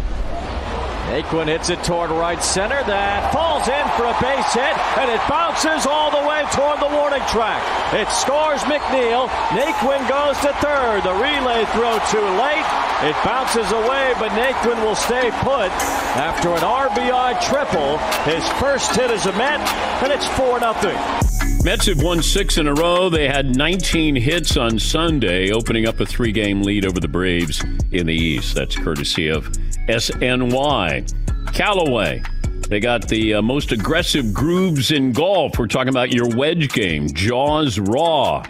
Naquin hits it toward right center. That falls in for a base hit, and it bounces all the way toward the warning track. It scores McNeil. Naquin goes to third. The relay throw too late. It bounces away, but Naquin will stay put after an R B I triple. His first hit as a Met, and it's four nothing. Mets have won six in a row. They had nineteen hits on Sunday, opening up a three-game lead over the Braves in the East. That's courtesy of S N Y. Callaway, they got the uh, most aggressive grooves in golf. We're talking about your wedge game, Jaws Raw.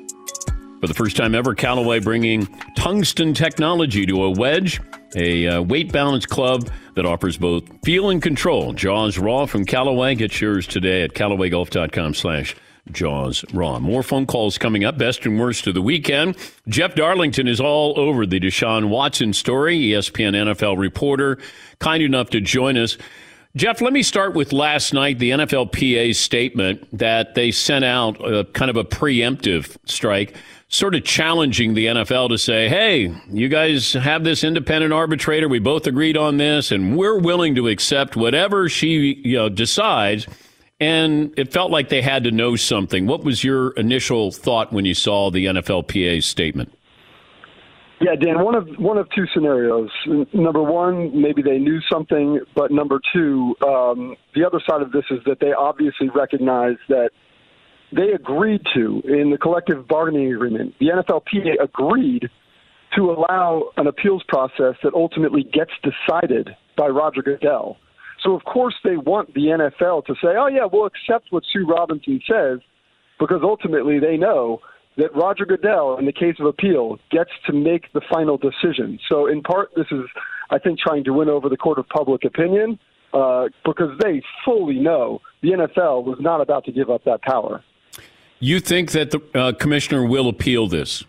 For the first time ever, Callaway bringing tungsten technology to a wedge, a uh, weight-balanced club that offers both feel and control. Jaws Raw from Callaway. Get yours today at Callaway Golf dot com slash Jaws Raw. More phone calls coming up. Best and worst of the weekend. Jeff Darlington is all over the Deshaun Watson story. E S P N N F L reporter, kind enough to join us. Jeff, let me start with last night, the N F L P A's statement that they sent out, a, kind of a preemptive strike, sort of challenging the N F L to say, hey, you guys have this independent arbitrator. We both agreed on this, and we're willing to accept whatever she you know, decides. And it felt like they had to know something. What was your initial thought when you saw the N F L P A's statement? Yeah, Dan, one of one of two scenarios. Number one, maybe they knew something, but number two, um, the other side of this is that they obviously recognize that they agreed to, in the collective bargaining agreement, the N F L P A agreed to allow an appeals process that ultimately gets decided by Roger Goodell. So, of course, they want the N F L to say, oh, yeah, we'll accept what Sue Robinson says, because ultimately they know that Roger Goodell, in the case of appeal, gets to make the final decision. So, in part, this is, I think, trying to win over the court of public opinion, uh, because they fully know the N F L was not about to give up that power. You think that the uh, commissioner will appeal this?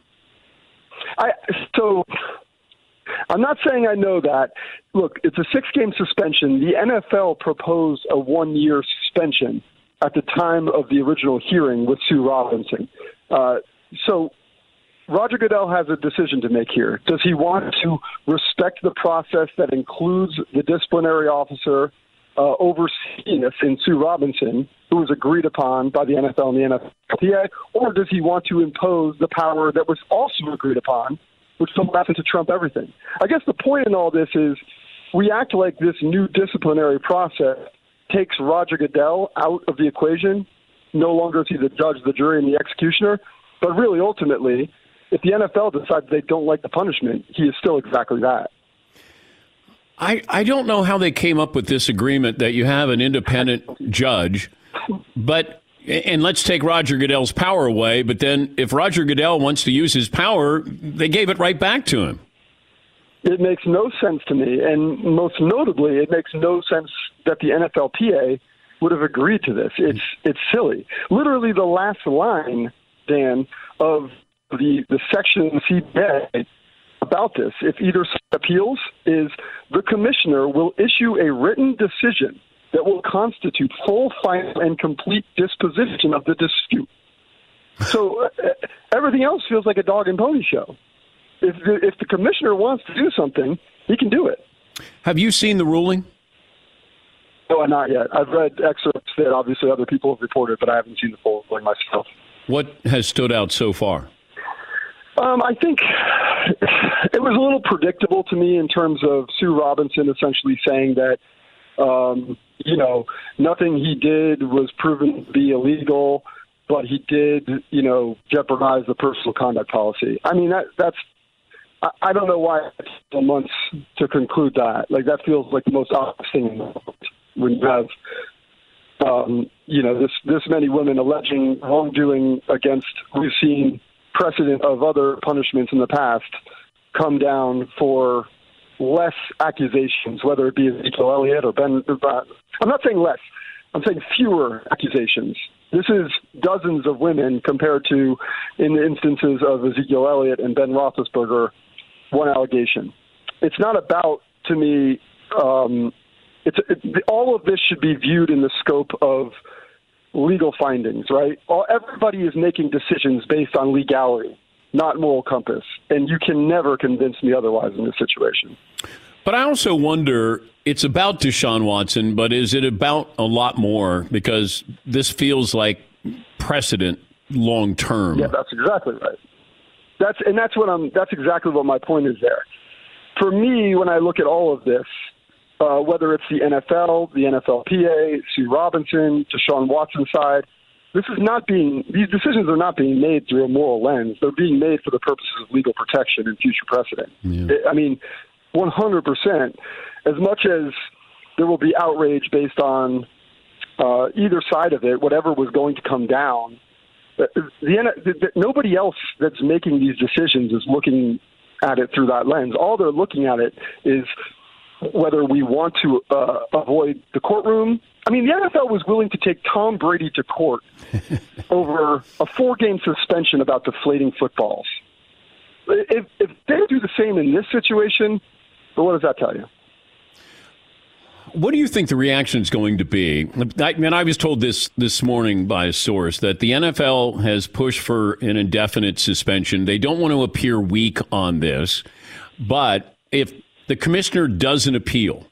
I so I'm not saying I know that. Look, it's a six-game suspension. The N F L proposed a one-year suspension at the time of the original hearing with Sue Robinson. Uh, so Roger Goodell has a decision to make here. Does he want to respect the process that includes the disciplinary officer uh, overseeing this in Sue Robinson, who was agreed upon by the N F L and the N F L P A, or does he want to impose the power that was also agreed upon, which allows him to trump everything? I guess the point in all this is we act like this new disciplinary process takes Roger Goodell out of the equation. No longer is he the judge, the jury, and the executioner. But really, ultimately, if the N F L decides they don't like the punishment, he is still exactly that. I, I don't know how they came up with this agreement that you have an independent judge, but and let's take Roger Goodell's power away, but then if Roger Goodell wants to use his power, they gave it right back to him. It makes no sense to me, and most notably, it makes no sense that the N F L P A would have agreed to this. It's it's silly. Literally, the last line, Dan, of the the section C B A about this, if either side appeals, is the commissioner will issue a written decision that will constitute full, final, and complete disposition of the dispute. So uh, everything else feels like a dog and pony show. If the, if the commissioner wants to do something, he can do it. Have you seen the ruling? No, not yet. I've read excerpts that obviously other people have reported, but I haven't seen the full ruling myself. What has stood out so far? Um, I think it was a little predictable to me in terms of Sue Robinson essentially saying that, um, you know, nothing he did was proven to be illegal, but he did, you know, jeopardize the personal conduct policy. I mean, that that's, I, I don't know why it took months to conclude that. Like, that feels like the most obvious thing in the world when you have, um, you know, this, this many women alleging wrongdoing against, we've seen precedent of other punishments in the past come down for less accusations, whether it be Ezekiel Elliott or Ben. I'm not saying less. I'm saying fewer accusations. This is dozens of women compared to, in the instances of Ezekiel Elliott and Ben Roethlisberger, one allegation. It's not about, to me, um, it's it, all of this should be viewed in the scope of legal findings, right? All, everybody is making decisions based on legality, not moral compass. And you can never convince me otherwise in this situation. But I also wonder, it's about Deshaun Watson, but is it about a lot more? Because this feels like precedent long term. Yeah, that's exactly right. That's and that's what I'm. That's exactly what my point is there. For me, when I look at all of this, uh, whether it's the N F L, the N F L P A, Sue Robinson, Deshaun Watson's side, this is not being. These decisions are not being made through a moral lens. They're being made for the purposes of legal protection and future precedent. Yeah. I mean, one hundred percent. As much as there will be outrage based on uh, either side of it, whatever was going to come down, the, the, the, nobody else that's making these decisions is looking at it through that lens. All they're looking at it is whether we want to uh, avoid the courtroom. I mean, the N F L was willing to take Tom Brady to court over a four-game suspension about deflating footballs. If, if they do the same in this situation, but what does that tell you? What do you think the reaction is going to be? I mean, I was told this this morning by a source that the N F L has pushed for an indefinite suspension. They don't want to appear weak on this, but if the commissioner doesn't appeal,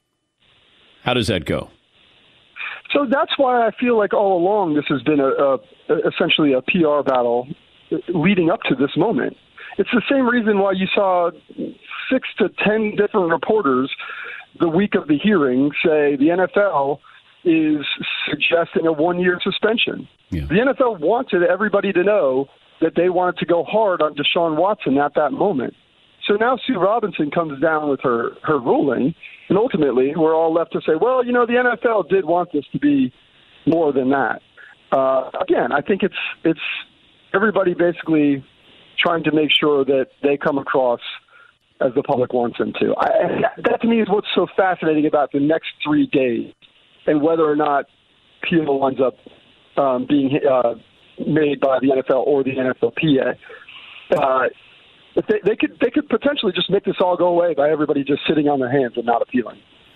how does that go? So that's why I feel like all along this has been a, a essentially a P R battle leading up to this moment. It's the same reason why you saw six to ten different reporters the week of the hearing say the N F L is suggesting a one-year suspension. Yeah. The N F L wanted everybody to know that they wanted to go hard on Deshaun Watson at that moment. So now Sue Robinson comes down with her, her ruling, and ultimately we're all left to say, well, you know, the N F L did want this to be more than that. Uh, again, I think it's it's everybody basically trying to make sure that they come across as the public wants them to. I, that to me is what's so fascinating about the next three days and whether or not appeal winds up um, being uh, made by the N F L or the N F L P A. Uh, if they, they could they could potentially just make this all go away by everybody just sitting on their hands and not appealing.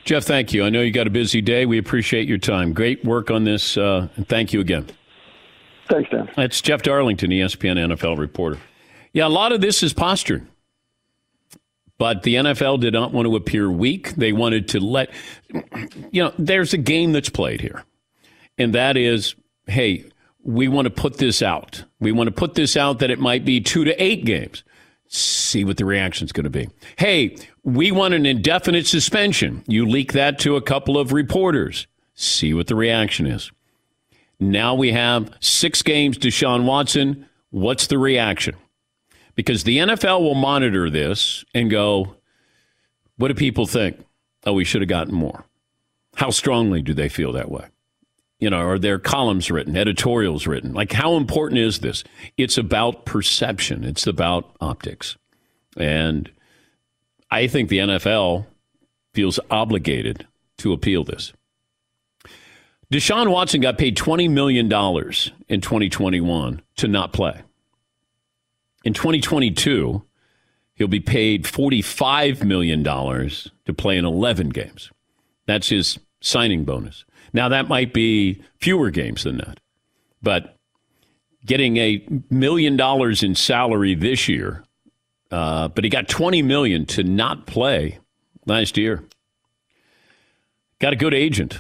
Jeff, thank you. I know you got a busy day. We appreciate your time. Great work on this, uh, and thank you again. Thanks, Dan. That's Jeff Darlington, E S P N N F L reporter. Yeah, a lot of this is posture. But the N F L did not want to appear weak. They wanted to let, you know, there's a game that's played here. And that is, hey, we want to put this out. We want to put this out that it might be two to eight games. See what the reaction's going to be. Hey, we want an indefinite suspension. You leak that to a couple of reporters. See what the reaction is. Now we have six games, Deshaun Watson. What's the reaction? Because the N F L will monitor this and go, what do people think? Oh, we should have gotten more. How strongly do they feel that way? You know, are there columns written, editorials written? Like, how important is this? It's about perception. It's about optics. And I think the N F L feels obligated to appeal this. Deshaun Watson got paid twenty million dollars in twenty twenty-one to not play. In twenty twenty-two, he'll be paid forty-five million dollars to play in eleven games. That's his signing bonus. Now, that might be fewer games than that. But getting a million dollars in salary this year, uh, but he got twenty million dollars to not play last year. Got a good agent.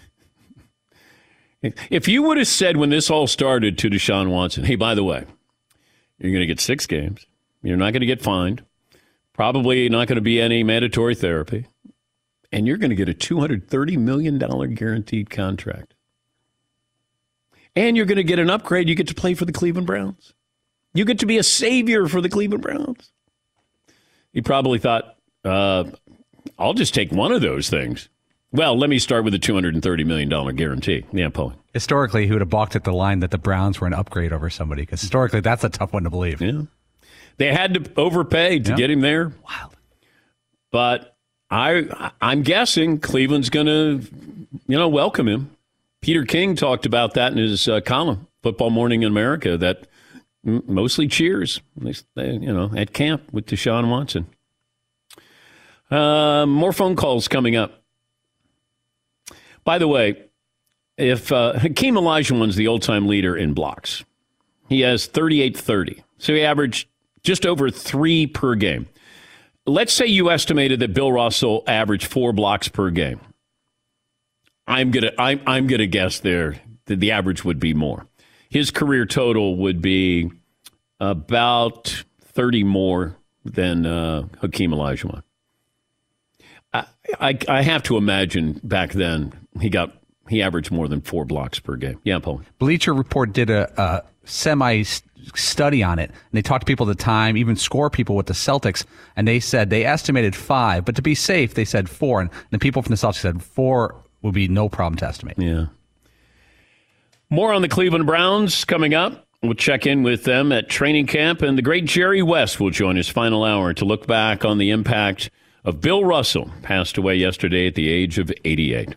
If you would have said when this all started to Deshaun Watson, hey, by the way, you're going to get six games. You're not going to get fined. Probably not going to be any mandatory therapy. And you're going to get a two hundred thirty million dollars guaranteed contract. And you're going to get an upgrade. You get to play for the Cleveland Browns. You get to be a savior for the Cleveland Browns. He probably thought, uh, I'll just take one of those things. Well, let me start with a two hundred thirty million dollars guarantee. Yeah, Paul. Historically, he would have balked at the line that the Browns were an upgrade over somebody, because historically, that's a tough one to believe. Yeah. They had to overpay to yeah. get him there. Wild. But I, I'm guessing Cleveland's going to, you know, welcome him. Peter King talked about that in his uh, column, Football Morning in America, that m- mostly cheers, at least, they, you know, at camp with Deshaun Watson. Uh, more phone calls coming up. By the way, if uh, Hakeem Olajuwon's the all-time leader in blocks, he has thirty-eight thirty. So he averaged just over three per game. Let's say you estimated that Bill Russell averaged four blocks per game. I'm gonna I'm I'm gonna guess there that the average would be more. His career total would be about thirty more than uh, Hakeem Olajuwon. I, I I have to imagine back then he got he averaged more than four blocks per game. Yeah, Paul. Bleacher Report did a, a semi study on it, and they talked to people at the time, even score people with the Celtics, and they said they estimated five, but to be safe, they said four, and the people from the Celtics said four would be no problem to estimate. Yeah. More on the Cleveland Browns coming up. We'll check in with them at training camp, and the great Jerry West will join us final hour to look back on the impact of Bill Russell, passed away yesterday at the age of eighty-eight.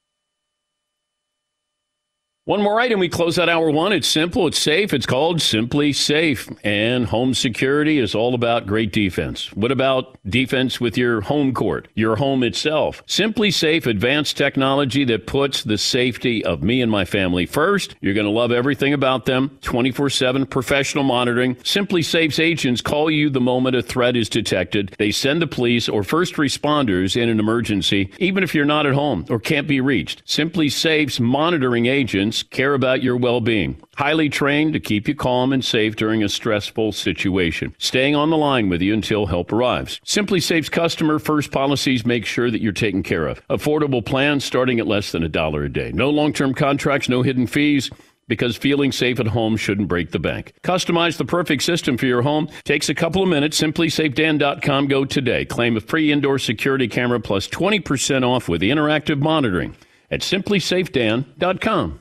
One more item, we close out hour one. It's simple, it's safe, it's called Simply Safe. And home security is all about great defense. What about defense with your home court, your home itself? Simply Safe, advanced technology that puts the safety of me and my family first. You're going to love everything about them. twenty-four seven professional monitoring. Simply Safe's agents call you the moment a threat is detected. They send the police or first responders in an emergency, even if you're not at home or can't be reached. Simply Safe's monitoring agents care about your well-being. Highly trained to keep you calm and safe during a stressful situation. Staying on the line with you until help arrives. Simply Safe's customer first policies make sure that you're taken care of. Affordable plans starting at less than a dollar a day. No long-term contracts, no hidden fees, because feeling safe at home shouldn't break the bank. Customize the perfect system for your home. Takes a couple of minutes. Simply Safe Dan dot com. Go today. Claim a free indoor security camera plus twenty percent off with interactive monitoring at Simply Safe Dan dot com.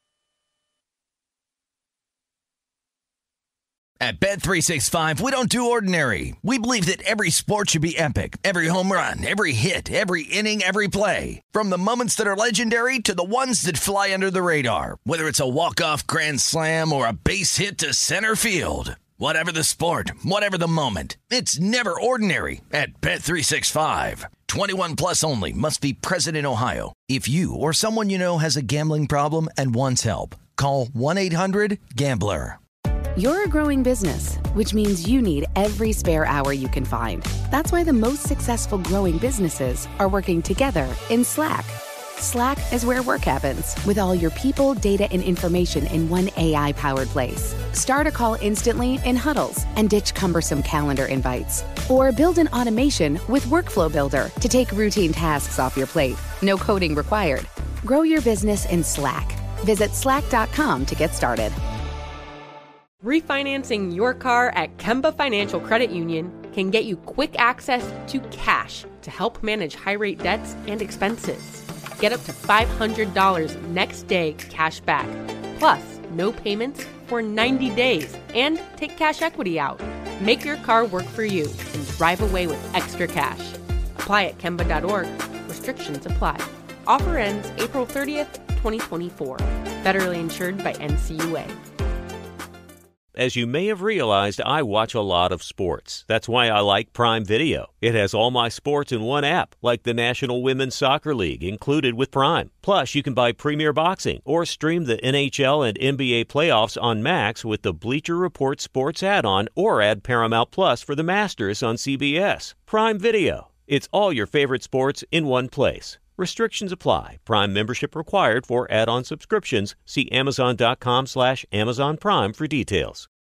At Bet three sixty-five, we don't do ordinary. We believe that every sport should be epic. Every home run, every hit, every inning, every play. From the moments that are legendary to the ones that fly under the radar. Whether it's a walk-off grand slam or a base hit to center field. Whatever the sport, whatever the moment, it's never ordinary at Bet three sixty-five. twenty-one plus only. Must be present in Ohio. If you or someone you know has a gambling problem and wants help, call one eight hundred gambler. You're a growing business, which means you need every spare hour you can find. That's why the most successful growing businesses are working together in Slack. Slack is where work happens, with all your people, data, and information in one A I-powered place. Start a call instantly in huddles and ditch cumbersome calendar invites. Or build an automation with Workflow Builder to take routine tasks off your plate. No coding required. Grow your business in Slack. Visit slack dot com to get started. Refinancing your car at Kemba Financial Credit Union can get you quick access to cash to help manage high-rate debts and expenses. Get up to five hundred dollars next day cash back, plus no payments for ninety days, and take cash equity out. Make your car work for you and drive away with extra cash. Apply at Kemba dot org. Restrictions apply. Offer ends April thirtieth, twenty twenty-four. Federally insured by N C U A. As you may have realized, I watch a lot of sports. That's why I like Prime Video. It has all my sports in one app, like the National Women's Soccer League, included with Prime. Plus, you can buy Premier Boxing or stream the N H L and N B A playoffs on Max with the Bleacher Report Sports add-on, or add Paramount Plus for the Masters on C B S. Prime Video. It's all your favorite sports in one place. Restrictions apply. Prime membership required for add-on subscriptions. See amazon dot com slash Amazon Prime for details.